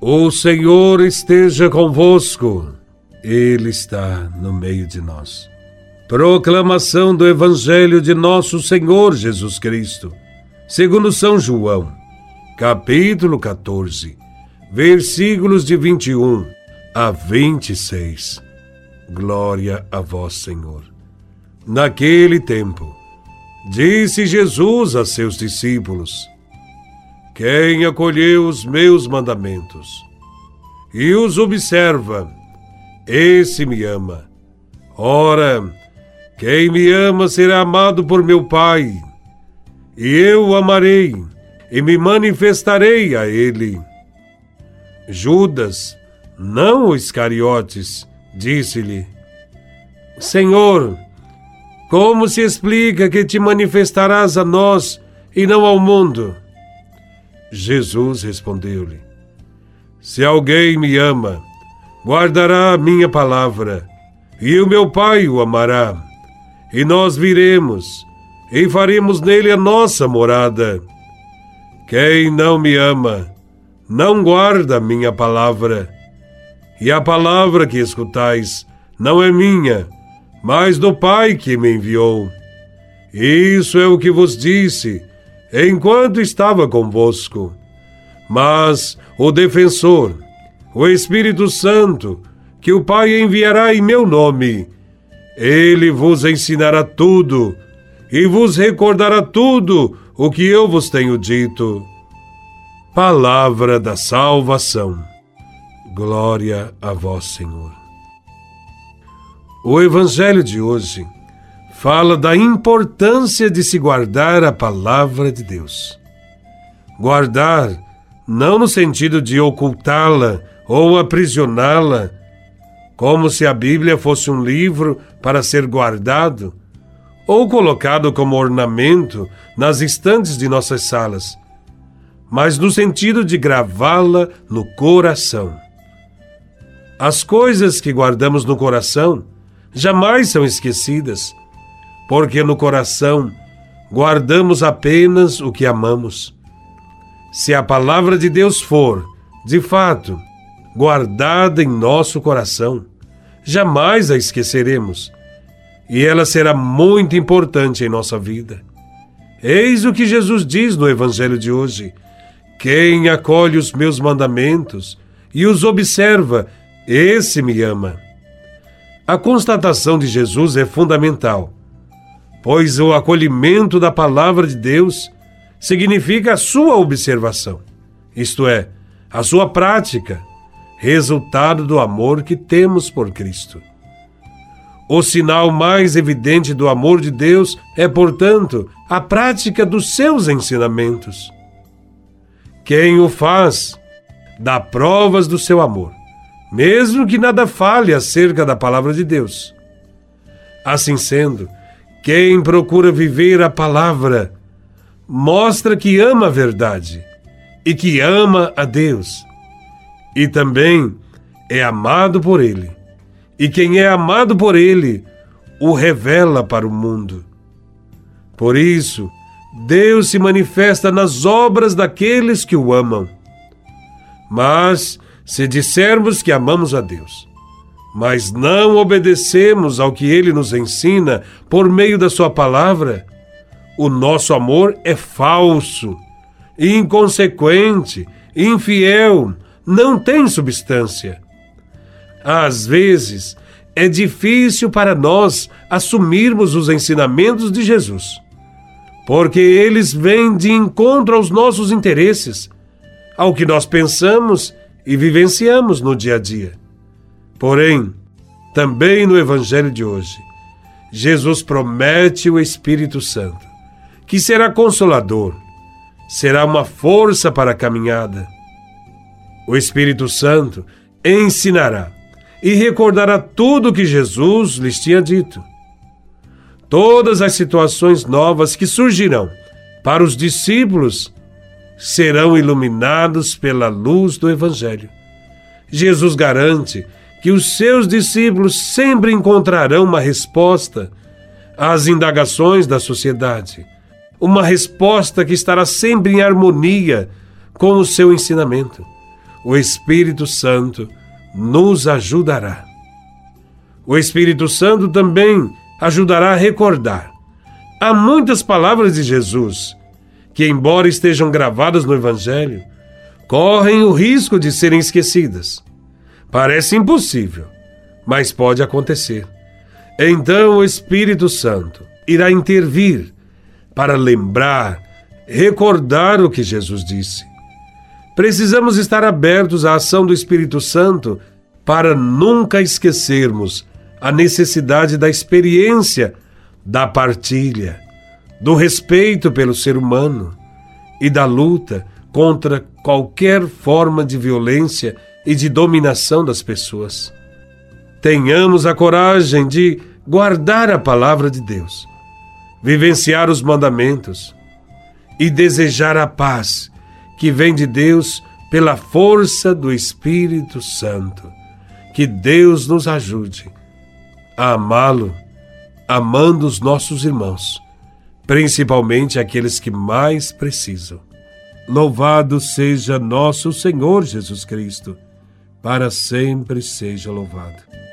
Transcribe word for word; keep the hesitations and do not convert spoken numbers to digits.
O Senhor esteja convosco. Ele está no meio de nós. Proclamação do Evangelho de nosso Senhor Jesus Cristo, segundo São João, capítulo quatorze, versículos de vinte e um a vinte e seis. Glória a vós, Senhor. Naquele tempo, disse Jesus a seus discípulos: Quem acolheu os meus mandamentos e os observa, esse me ama. Ora, quem me ama será amado por meu Pai, e eu o amarei e me manifestarei a ele. Judas, não o Iscariotes, disse-lhe: Senhor, como se explica que te manifestarás a nós e não ao mundo? Jesus respondeu-lhe: Se alguém me ama, guardará a minha palavra, e o meu Pai o amará, e nós viremos, e faremos nele a nossa morada. Quem não me ama, não guarda a minha palavra, e a palavra que escutais não é minha, mas do Pai que me enviou. Isso é o que vos disse enquanto estava convosco. Mas o defensor, o Espírito Santo, que o Pai enviará em meu nome, ele vos ensinará tudo e vos recordará tudo o que eu vos tenho dito. Palavra da salvação. Glória a vós, Senhor. O Evangelho de hoje fala da importância de se guardar a palavra de Deus. Guardar, não no sentido de ocultá-la ou aprisioná-la, como se a Bíblia fosse um livro para ser guardado ou colocado como ornamento nas estantes de nossas salas, mas no sentido de gravá-la no coração. As coisas que guardamos no coração jamais são esquecidas, porque no coração guardamos apenas o que amamos. Se a palavra de Deus for, de fato, guardada em nosso coração, jamais a esqueceremos, e ela será muito importante em nossa vida. Eis o que Jesus diz no Evangelho de hoje: Quem acolhe os meus mandamentos e os observa, esse me ama. A constatação de Jesus é fundamental, pois o acolhimento da palavra de Deus significa a sua observação, isto é, a sua prática, resultado do amor que temos por Cristo. O sinal mais evidente do amor de Deus é, portanto, a prática dos seus ensinamentos. Quem o faz, dá provas do seu amor, mesmo que nada fale acerca da palavra de Deus. Assim sendo, quem procura viver a palavra, mostra que ama a verdade e que ama a Deus, e também é amado por Ele. E quem é amado por Ele, o revela para o mundo. Por isso, Deus se manifesta nas obras daqueles que o amam. Mas, se dissermos que amamos a Deus, mas não obedecemos ao que Ele nos ensina por meio da sua palavra, o nosso amor é falso, inconsequente, infiel, não tem substância. Às vezes, é difícil para nós assumirmos os ensinamentos de Jesus, porque eles vêm de encontro aos nossos interesses, ao que nós pensamos e vivenciamos no dia a dia. Porém, também no Evangelho de hoje, Jesus promete o Espírito Santo, que será consolador, será uma força para a caminhada. O Espírito Santo ensinará e recordará tudo o que Jesus lhes tinha dito. Todas as situações novas que surgirão para os discípulos serão iluminados pela luz do Evangelho. Jesus garante que os seus discípulos sempre encontrarão uma resposta às indagações da sociedade, uma resposta que estará sempre em harmonia com o seu ensinamento, o Espírito Santo nos ajudará. O Espírito Santo também ajudará a recordar. Há muitas palavras de Jesus que, embora estejam gravadas no Evangelho, correm o risco de serem esquecidas. Parece impossível, mas pode acontecer. Então o Espírito Santo irá intervir para lembrar, recordar o que Jesus disse. Precisamos estar abertos à ação do Espírito Santo para nunca esquecermos a necessidade da experiência, da partilha, do respeito pelo ser humano e da luta contra qualquer forma de violência e de dominação das pessoas. Tenhamos a coragem de guardar a palavra de Deus, vivenciar os mandamentos e desejar a paz que vem de Deus pela força do Espírito Santo. Que Deus nos ajude a amá-lo, amando os nossos irmãos, principalmente aqueles que mais precisam. Louvado seja nosso Senhor Jesus Cristo, para sempre seja louvado.